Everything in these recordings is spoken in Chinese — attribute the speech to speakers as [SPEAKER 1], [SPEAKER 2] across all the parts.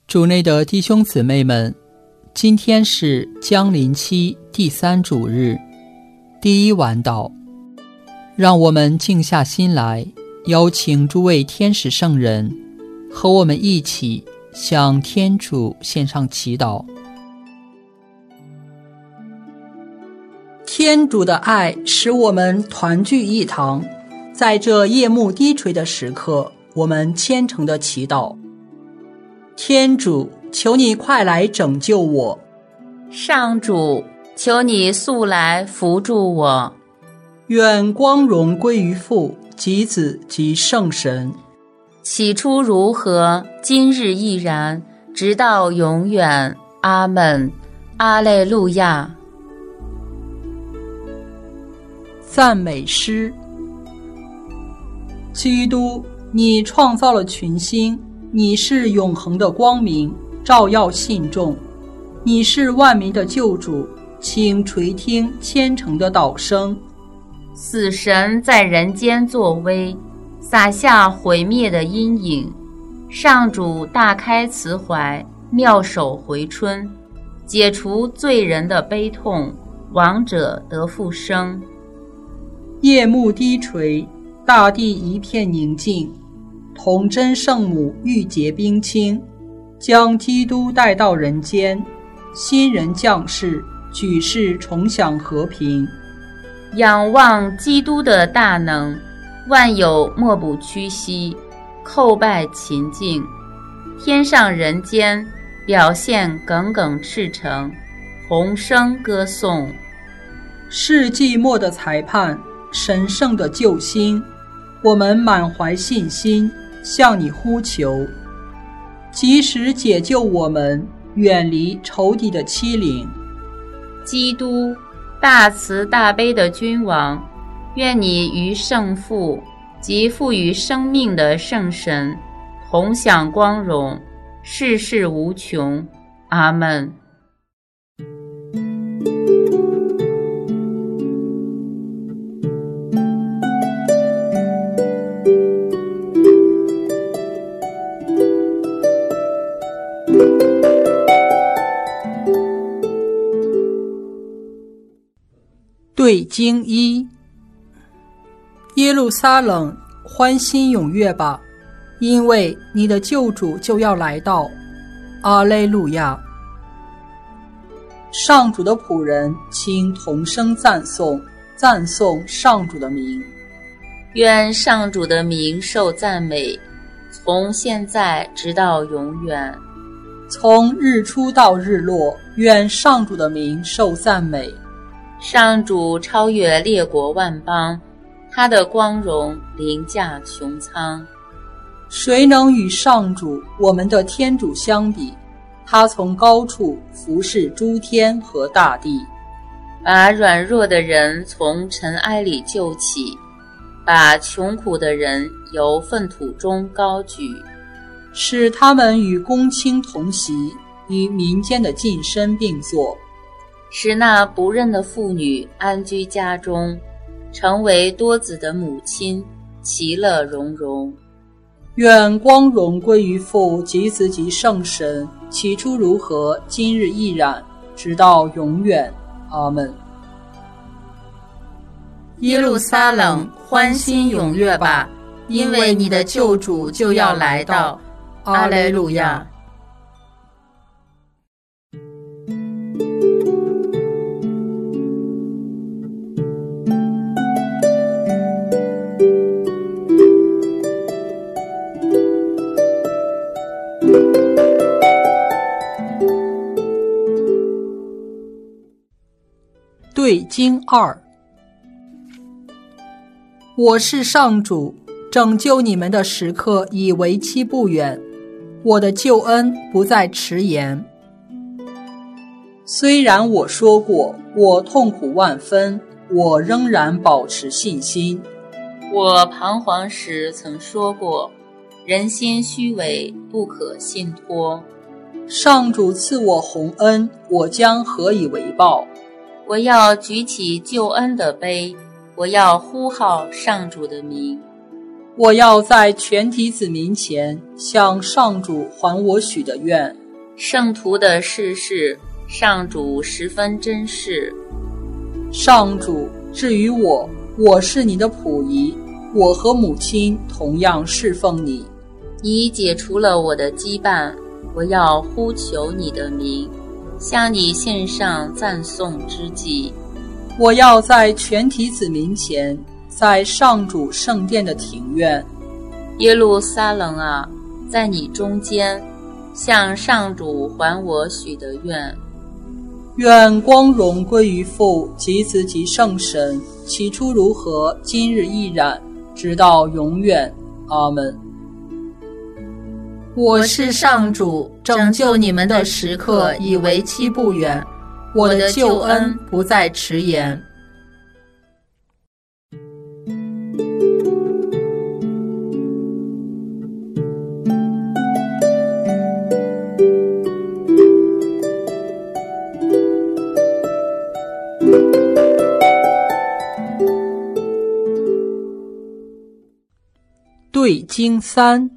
[SPEAKER 1] 主内的弟兄姊妹们，今天是降临期第3主日，第一晚祷。让我们静下心来，邀请诸位天使圣人和我们一起向天主献上祈祷。天主的爱使我们团聚一堂，在这夜幕低垂的时刻，我们虔诚地祈祷。天主，求你快来拯救我。
[SPEAKER 2] 上主，求你速来扶助我。
[SPEAKER 1] 愿光荣归于父及子及圣神。
[SPEAKER 2] 起初如何，今日亦然，直到永远。阿们。阿肋路亚。
[SPEAKER 1] 赞美诗。基督，你创造了群星，你是永恒的光明，照耀信众。你是万民的救主，请垂听虔诚的祷声。
[SPEAKER 2] 死神在人间作威，撒下毁灭的阴影。上主大开慈怀，妙手回春，解除罪人的悲痛，亡者得复生。
[SPEAKER 1] 夜幕低垂，大地一片宁静，童真圣母玉洁冰清，将基督带到人间，新人降世，举世重享和平。
[SPEAKER 2] 仰望基督的大能，万有莫不屈膝，叩拜勤敬。天上人间，表现耿耿赤诚，同声歌颂。
[SPEAKER 1] 世纪末的裁判，神圣的救星，我们满怀信心向你呼求，及时解救我们，远离仇敌的欺凌。
[SPEAKER 2] 基督，大慈大悲的君王，愿你与圣父及赋予生命的圣神同享光荣，世世无穷。阿们。
[SPEAKER 1] 对经一。耶路撒冷，欢欣踊跃吧，因为你的救主就要来到。阿肋路亚。上主的仆人，请同声赞颂，赞颂上主的名。
[SPEAKER 2] 愿上主的名受赞美，从现在直到永远。
[SPEAKER 1] 从日出到日落，愿上主的名受赞美。
[SPEAKER 2] 上主超越列国万邦，他的光荣凌驾穹苍。
[SPEAKER 1] 谁能与上主我们的天主相比？他从高处俯视诸天和大地，
[SPEAKER 2] 把软弱的人从尘埃里救起，把穷苦的人由粪土中高举，
[SPEAKER 1] 使他们与公卿同席，与民间的近身并坐，
[SPEAKER 2] 使那不认的妇女安居家中，成为多子的母亲，其乐融融。
[SPEAKER 1] 愿光荣归于父及子及圣神，起初如何，今日亦然，直到永远。阿们。
[SPEAKER 2] 耶路撒冷，欢欣踊跃吧，因为你的救主就要来到。阿肋路亚。
[SPEAKER 1] 对经二。我是上主，拯救你们的时刻已为期不远，我的救恩不再迟延。虽然我说过，我痛苦万分，我仍然保持信心。
[SPEAKER 2] 我彷徨时曾说过，人心虚伪，不可信托。
[SPEAKER 1] 上主赐我洪恩，我将何以为报？
[SPEAKER 2] 我要举起救恩的杯，我要呼号上主的名。
[SPEAKER 1] 我要在全体子民前向上主还我许的愿。
[SPEAKER 2] 圣徒的逝世，上主十分珍视。
[SPEAKER 1] 上主，至于我，我是你的仆役，我和母亲同样侍奉你。
[SPEAKER 2] 你解除了我的羁绊，我要呼求你的名，向你献上赞颂之祭。
[SPEAKER 1] 我要在全体子民前，在上主圣殿的庭院。
[SPEAKER 2] 耶路撒冷啊，在你中间，向上主还我许的愿。
[SPEAKER 1] 愿光荣归于父及子及圣神，起初如何，今日亦然，直到永远。阿们。
[SPEAKER 3] 我是上主，拯救你们的时刻已为期不远，我的救恩不再迟延。
[SPEAKER 1] 对经3。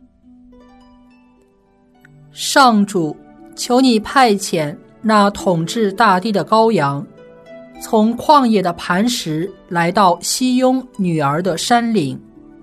[SPEAKER 3] 上主，求你派遣那统治大地的羔羊，从旷野的磐石来到西雍女儿的山岭。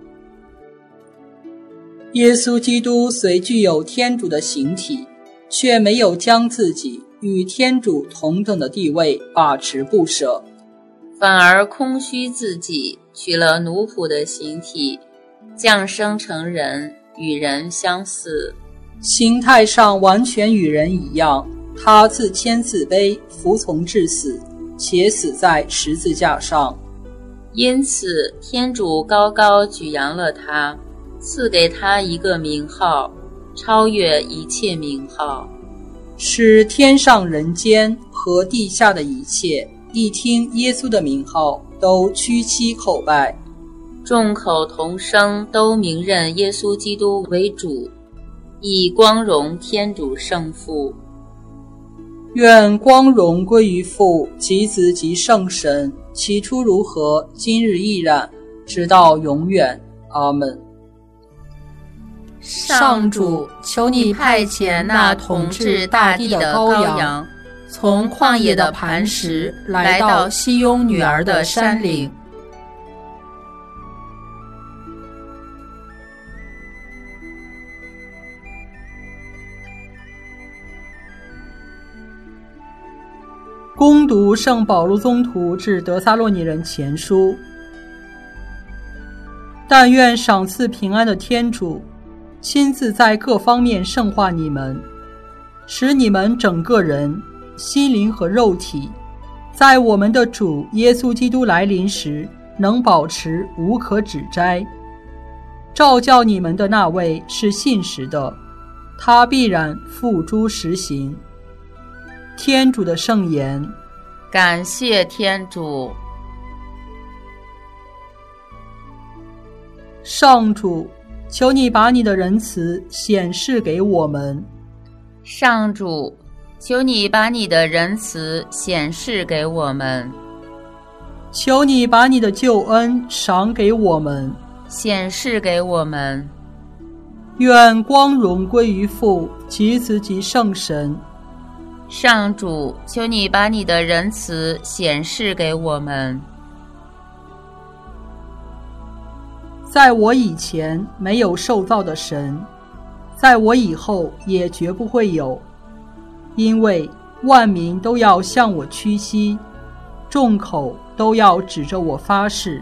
[SPEAKER 1] 耶稣基督虽具有天主的形体，却没有将自己与天主同等的地位把持不舍，
[SPEAKER 2] 反而空虚自己，取了奴仆的形体，降生成人，与人相似。
[SPEAKER 1] 形态上完全与人一样，他自谦自卑，服从至死，且死在十字架上。
[SPEAKER 2] 因此天主高高举扬了他，赐给他一个名号，超越一切名号，
[SPEAKER 1] 使天上人间和地下的一切一听耶稣的名号，都屈膝叩拜。
[SPEAKER 2] 众口同声，都明认耶稣基督为主，以光荣天主圣父。
[SPEAKER 1] 愿光荣归于父及子及圣神，起初如何，今日亦然，直到永远。阿们。
[SPEAKER 3] 上主，求你派遣那统治大地的羔羊，从旷野的磐石来到西雍女儿的山岭。
[SPEAKER 1] 恭读圣保禄宗徒致得撒洛尼人前书。但愿赏赐平安的天主亲自在各方面圣化你们，使你们整个人心灵和肉体在我们的主耶稣基督来临时能保持无可指摘。召叫你们的那位是信实的，他必然付诸实行。天主的圣言。
[SPEAKER 2] 感谢天主。
[SPEAKER 1] 上主，求你把你的仁慈显示给我们。
[SPEAKER 2] 上主，求你把你的仁慈显示给我们。
[SPEAKER 1] 求你把你的救恩赏给我们，
[SPEAKER 2] 显示给我们。
[SPEAKER 1] 愿光荣归于父及子及圣神。
[SPEAKER 2] 上主，求你把你的仁慈显示给我们。
[SPEAKER 1] 在我以前没有受造的神，在我以后也绝不会有，因为万民都要向我屈膝，众口都要指着我发誓。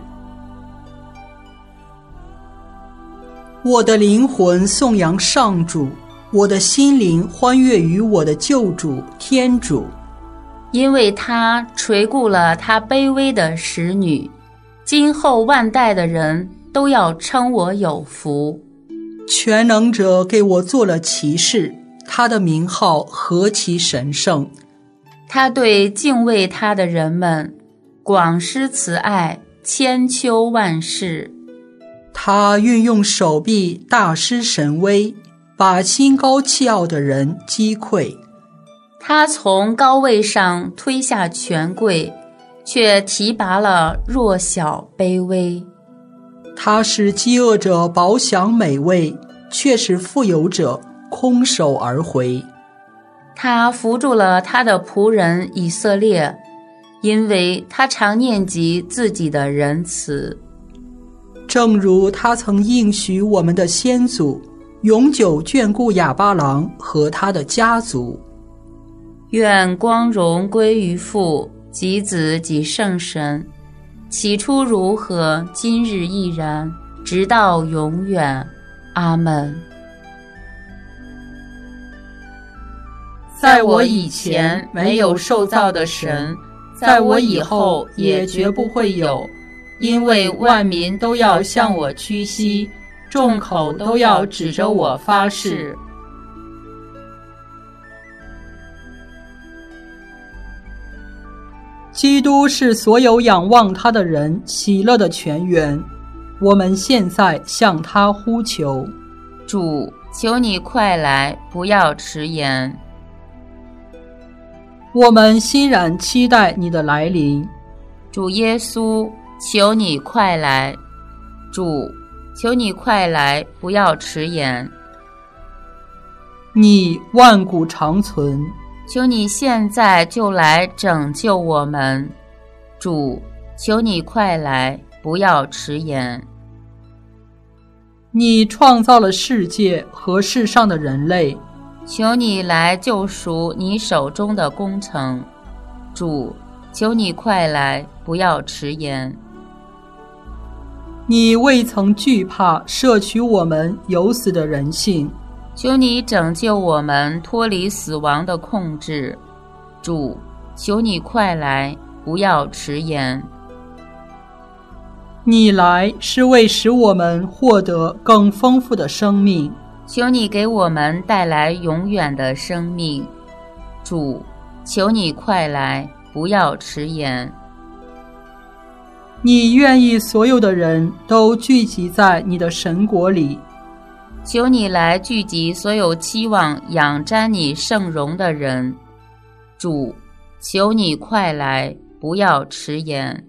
[SPEAKER 1] 我的灵魂颂扬上主，我的心灵欢悦于我的救主天主，
[SPEAKER 2] 因为他垂顾了他卑微的使女，今后万代的人都要称我有福。
[SPEAKER 1] 全能者给我做了骑士，他的名号何其神圣！
[SPEAKER 2] 他对敬畏他的人们广施慈爱，千秋万世。
[SPEAKER 1] 他运用手臂大施神威，把心高气傲的人击溃。
[SPEAKER 2] 他从高位上推下权贵，却提拔了弱小卑微。
[SPEAKER 3] 他使饥饿者饱享美味，却使富有者空手而回。
[SPEAKER 2] 他扶助了他的仆人以色列，因为他常念及自己的仁慈。
[SPEAKER 3] 正如他曾应许我们的先祖，永久眷顾亚巴郎和他的家族。
[SPEAKER 2] 愿光荣归于父及子及圣神，起初如何，今日亦然，直到永远。阿们。在我以前没有受造的神，在我以后也绝不会有，因为万民都要向我屈膝，众口都要指着我发誓。
[SPEAKER 3] 基督是所有仰望他的人喜乐的泉源，我们现在向他呼求。
[SPEAKER 2] 主，求你快来，不要迟延。
[SPEAKER 3] 我们欣然期待你的来临。
[SPEAKER 2] 主耶稣，求你快来。主，求你快来，不要迟延。
[SPEAKER 3] 你万古长存，
[SPEAKER 2] 求你现在就来拯救我们。主，求你快来，不要迟延。
[SPEAKER 3] 你创造了世界和世上的人类，
[SPEAKER 2] 求你来救赎你手中的工程。主，求你快来，不要迟延。
[SPEAKER 3] 你未曾惧怕摄取我们有死的人性，
[SPEAKER 2] 求你拯救我们脱离死亡的控制。主，求你快来，不要迟延。
[SPEAKER 3] 你来是为使我们获得更丰富的生命，
[SPEAKER 2] 求你给我们带来永远的生命。主，求你快来，不要迟延。
[SPEAKER 3] 你愿意所有的人都聚集在你的神国里，
[SPEAKER 2] 求你来聚集所有期望仰瞻你圣容的人。主，求你快来，不要迟延。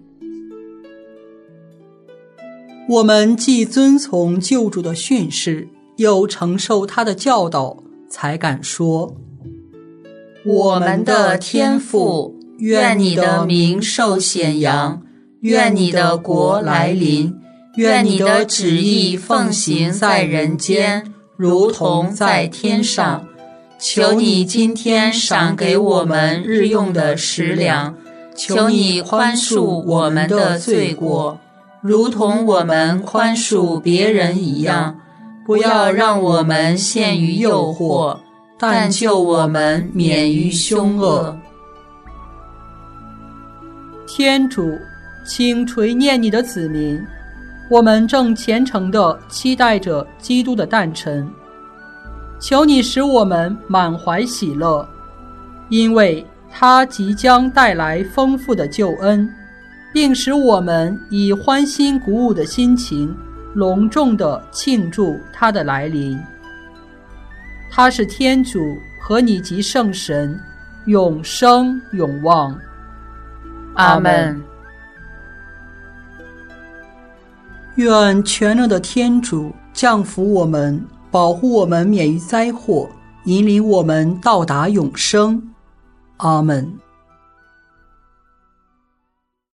[SPEAKER 3] 我们既遵从救主的训示，又承受他的教导，才敢说：
[SPEAKER 2] 我们的天父，愿你的名受显扬，愿你的国来临，愿你的旨意奉行在人间，如同在天上。求你今天赏给我们日用的食粮，求你宽恕我们的罪过，如同我们宽恕别人一样，不要让我们陷于诱惑，但救我们免于凶恶。
[SPEAKER 3] 天主，请垂念你的子民，我们正虔诚地期待着基督的诞辰，求你使我们满怀喜乐，因为他即将带来丰富的救恩，并使我们以欢欣鼓舞的心情隆重地庆祝他的来临。他是天主和你及圣神，永生永望。
[SPEAKER 2] 阿们。
[SPEAKER 3] 愿全能的天主降福我们，保护我们免于灾祸，引领我们到达永生。阿们。